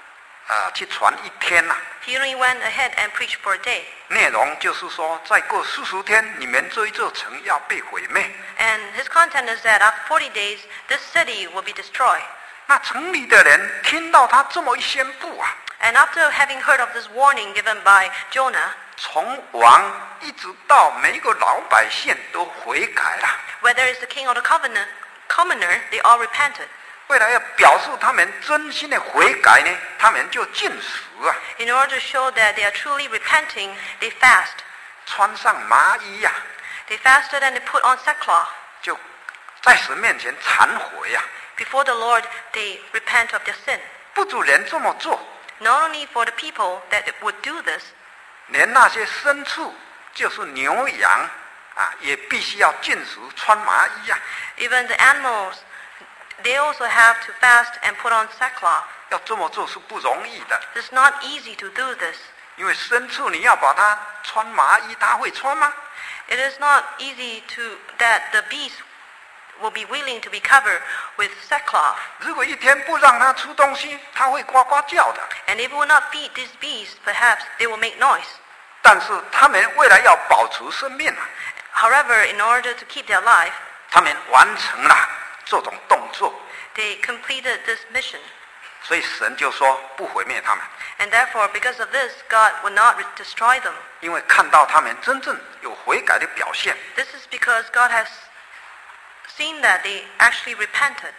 呃去传一天呐、啊。 He only went ahead and preached for a day. 内容就是说，再过四十天，你们这一座城要被毁灭。 And his content is that after forty days, this city will be destroyed. 那城里的人听到他这么一宣布啊， And after having heard of this warning given by Jonah, 从王一直到每一个老百姓都悔改了。 whether it's the king or the covenant, commoner, they all repented. 为了要表示他们真心的悔改呢，他们就禁食啊， In order to show that they are truly repenting, they fast. 穿上麻衣呀、啊， They fasted and they put on sackcloth. 就在神面前忏悔呀、啊。 Before the Lord, they repent of their sin. 不止人这么做， Not only for the people that would do this, 连那些牲畜，就是牛羊啊，也必须要禁食穿麻衣呀、啊。 even the animals, they also have to fast and put on sackcloth. 要这么做是不容易的， It's not easy to do this. 因为牲畜你要把它穿麻衣，它会穿吗？ It is not easy to that the beast will be willing to be covered with sackcloth. 如果一天不让它吃东西，它会呱呱叫的。 And if we will not feed these beasts, perhaps they will make noise. 但是他们为了要保持生命啊， However, in order to keep their life, 他们完成了这种动作， they completed this mission. 所以神就说不毁灭他们， And therefore, because of this, God will not re- destroy them. 因为看到他们真正有悔改的表现。 This is because God has seen that they actually repented.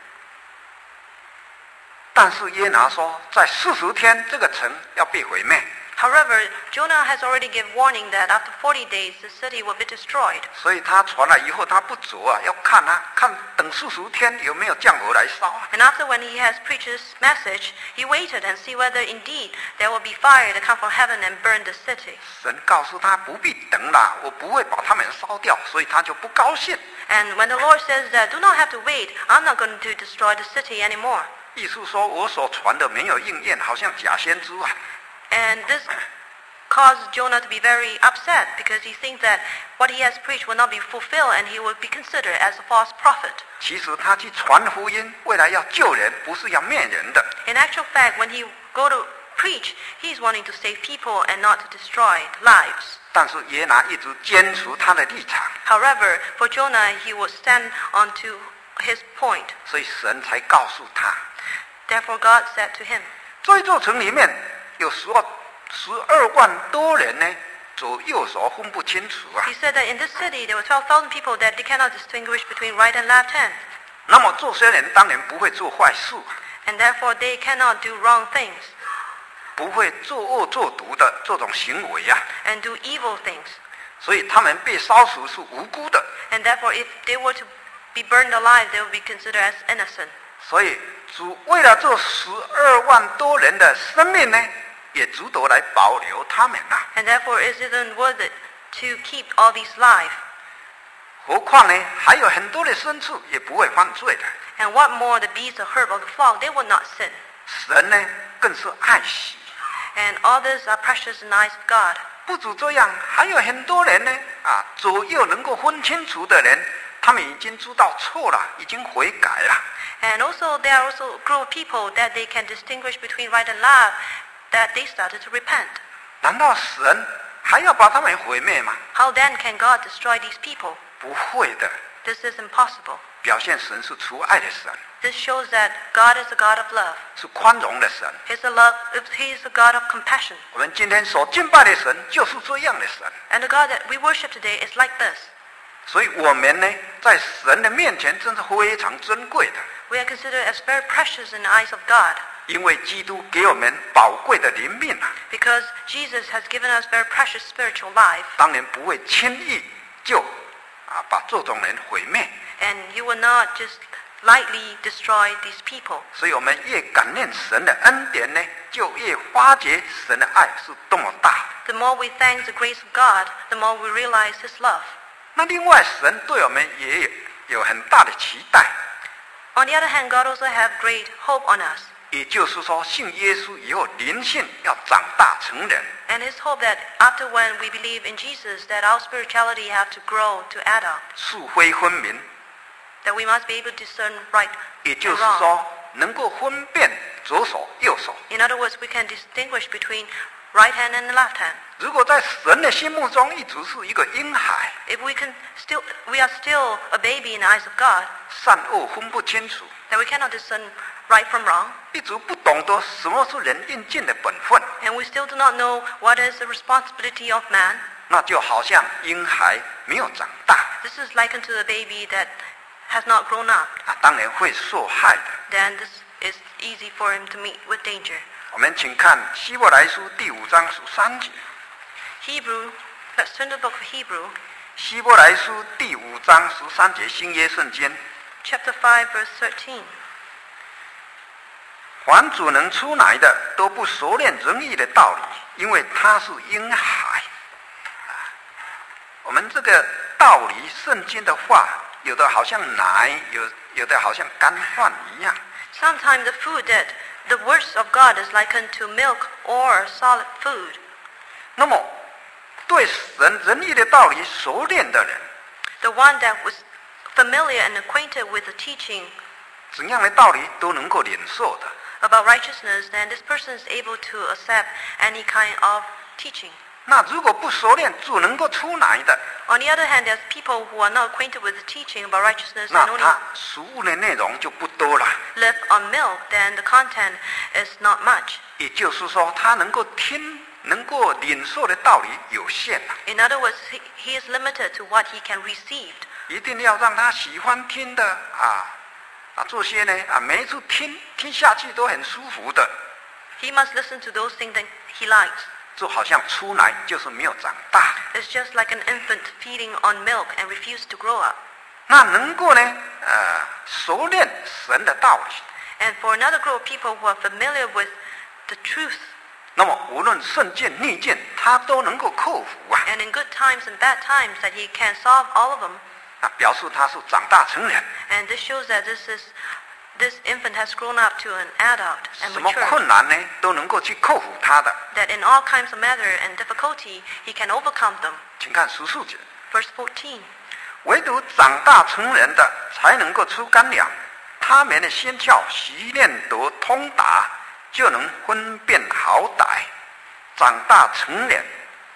但是耶拿说，在四十天这个城要被毁灭， However, Jonah has already given warning that after forty days, the city will be destroyed. 所以他传了以后，他不走啊，要看啊，看等四十天有没有降火来烧啊。 And after when he has preached this message, he waited and see whether indeed there will be fire to come from heaven and burn the city. 神告诉他不必等了，我不会把他们烧掉，所以他就不高兴。 And when the Lord says that, do not have to wait, I'm not going to destroy the city anymore. 意思说我所传的没有应验，好像假先知啊。 And this caused Jonah to be very upset because he thinks that what he has preached will not be fulfilled and he will be considered as a false prophet. 其实他去传福音，为了要救人，不是要灭人的。 In actual fact, when he go to preach, he's wanting to save people and not to destroy lives. 但是耶拿一直坚持他的立场， However, for Jonah, he will stand on to his point. 所以神才告诉他， Therefore, God said to him, 这一座城里面有十二十二万多人呢，左右手分不清楚啊。 he said that in this city there were twelve thousand people that they cannot distinguish between right and left hand. 那么这些人当然不会做坏事， And therefore, they cannot do wrong things 不会作恶作毒的这种行为啊， and do evil things. 所以他们被烧死是无辜的。 And therefore, if they were to be burned alive, they would be considered as innocent. 所以主为了这十二万多人的生命呢，也值得来保留他们啊。 And therefore, it isn't worth it to keep all these alive. 何况呢，还有很多的牲畜也不会犯罪的。 And what more, the beasts, the herb, or the flock, they will not sin. 神呢，更是爱惜。 And all these are precious in the eyes of God. 不止这样，还有很多人呢，啊，左右能够分清楚的人，他们已经知道错了，已经悔改了。 And also, there are also a group of people that they can distinguish between right and left, that they started to repent. 难道神还要把他们毁灭吗？ How then can God destroy these people? 不会的， This is impossible. 表现神是出爱的神， This shows that God is a God of love. 是宽容的神。 He's a love. He is a God of compassion. 我们今天所敬拜的神就是这样的神， And the God that we worship today is like this. 所以我们呢，在神的面前真是非常珍贵的， We are considered as very precious in the eyes of God 因为基督给我们宝贵的灵命啊， because Jesus has given us very precious spiritual life. 当然不会轻易就啊把这种人毁灭。 And you will not just lightly destroy these people. 所以我们越感念神的恩典呢，就越发觉神的爱是多么大。 The more we thank the grace of God, the more we realize His love. 那另外，神对我们也有有很大的期待， On the other hand, God also has great hope on us. 也就是说，信耶稣以后，灵性要长大成人。 And His hope that after when we believe in Jesus, that our spirituality have to grow to adult. 是非分明， That we must be able to discern right 也就 and 是 wrong. 说， 能够分辨左手右手。 In other words, we can distinguish between right hand and the left hand. 如果在神的心目中一直是一个婴孩， If we can still, we are still a baby in the eyes of God, 善恶分不清楚， then we cannot discern right from wrong, 一直不懂得什么是人应尽的本分， and we still do not know what is the responsibility of man. 那就好像婴孩没有长大 This is likened to a baby that has not grown up. 啊，当然会受害的。 Then this is easy for him to meet with danger. 我们请看希伯来书第五章十三节。 Hebrew, let's turn to the book of Hebrew, 希伯来书第五章十三节，新约圣经。 chapter five, verse thirteen. 凡主能出来的，都不熟练仁义的道理，因为他是婴孩。啊，我们这个道理，圣经的话，有的好像奶，有有的好像干饭一样。 Sometimes the food that the words of God is likened to milk or solid food. 那么，对神仁义的道理熟练的人， The one that was familiar and acquainted with the teaching 怎样的道理都能够领受的。 about righteousness, then this person is able to accept any kind of teaching. 那如果不熟练，主能够出来的， On the other hand, there's people who are not acquainted with the teaching about righteousness 那 and only 他食物的内容就不多了。 live on milk, then the content is not much. 也就是说，他能够听、能够领受的道理有限了。 In other words, he, he is limited to what he can receive. 一定要让他喜欢听的啊啊，这些呢啊，每一次听听下去都很舒服的， He must listen to those things that he likes. 就好像出来就是没有长大。 It's just like an infant feeding on milk and refuse to grow up. 那能够呢呃熟练神的道理， And for another group of people who are familiar with the truth, 那么无论顺境逆境，他都能够克服啊。 and in good times and bad times, that he can solve all of them. 啊，表示他是长大成人， And this shows that this is this infant has grown up to an adult and 什么 mature. 困难呢都能够去克服他的。 That in all kinds of matter and difficulty, he can overcome them. 请看十四节， Verse fourteen. 唯独长大成人的才能够出干粮，他们的心窍习练得通达，就能分辨好歹。长大成人，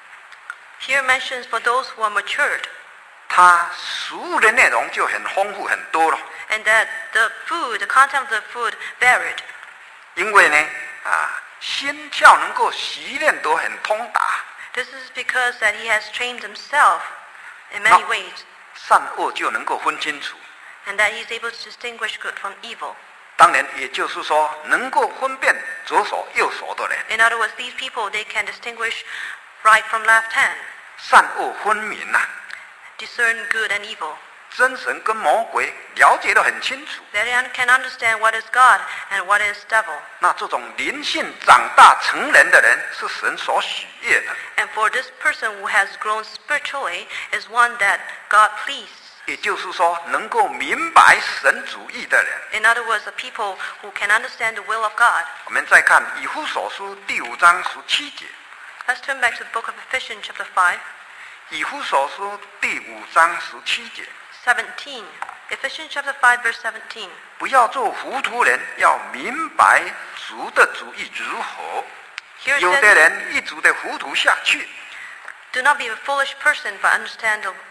Here mentions for those who are matured, 他食物的内容就很丰富很多了。 and that the food, the content of the food varied. 因为呢，啊，心窍能够习练得很通达， This is because that he has trained himself in many No. ways, 善恶就能够分清楚。 and that he is able to distinguish good from evil. 当然，也就是说，能够分辨左手右手的人， In other words, these people, they can distinguish right from left hand, 善恶分明呐、啊， discern good and evil. 真神跟魔鬼了解得很清楚。 They can understand what is God and what is devil. 那这种灵性长大成人的人，是神所喜悦的。 And for this person who has grown spiritually is one that God pleased. 也就是说，能够明白神主义的人。 In other words, the people who can understand the will of God. 我们再看以弗所书第五章十七节。 Let's turn back to the book of Ephesians chapter five, 以弗所书第五章十七节。 seventeen. Ephesians chapter five, verse seventeen. 不要做糊涂人，要明白主的主意如何。 Here it 有的 says, 人一直的糊涂下去， do not be a foolish person, but understand the,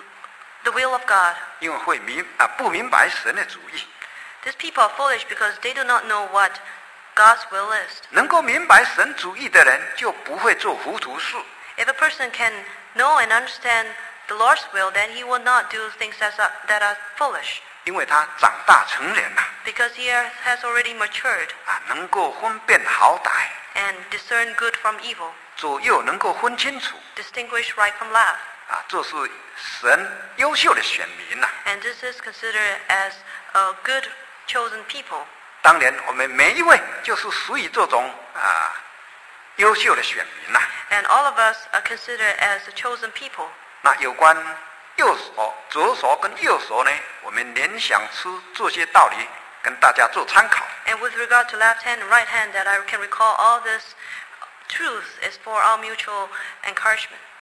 the will of God. 因为会明啊不明白神的主意。 These people are foolish because they do not know what God's will is. 能够明白神主意的人，就不会做糊涂事。 If a person can know and understand the Lord's will, then he will not do things that are, that are foolish, 因为他长大成人了 because he has already matured 啊，能够分辨好歹， and discern good from evil, 左右能够分清楚 distinguish right from left. 啊，这是神优秀的选民呐、 And this is considered as a good chosen people. 当然，我们每一位就是属于这种啊优秀的选民呐、 And all of us are considered as the chosen people. 那有关右手、左手跟右手呢，我们联想出这些道理，跟大家做参考。 And with regard to left hand and right hand, that I can recall all this truth is for our mutual encouragement.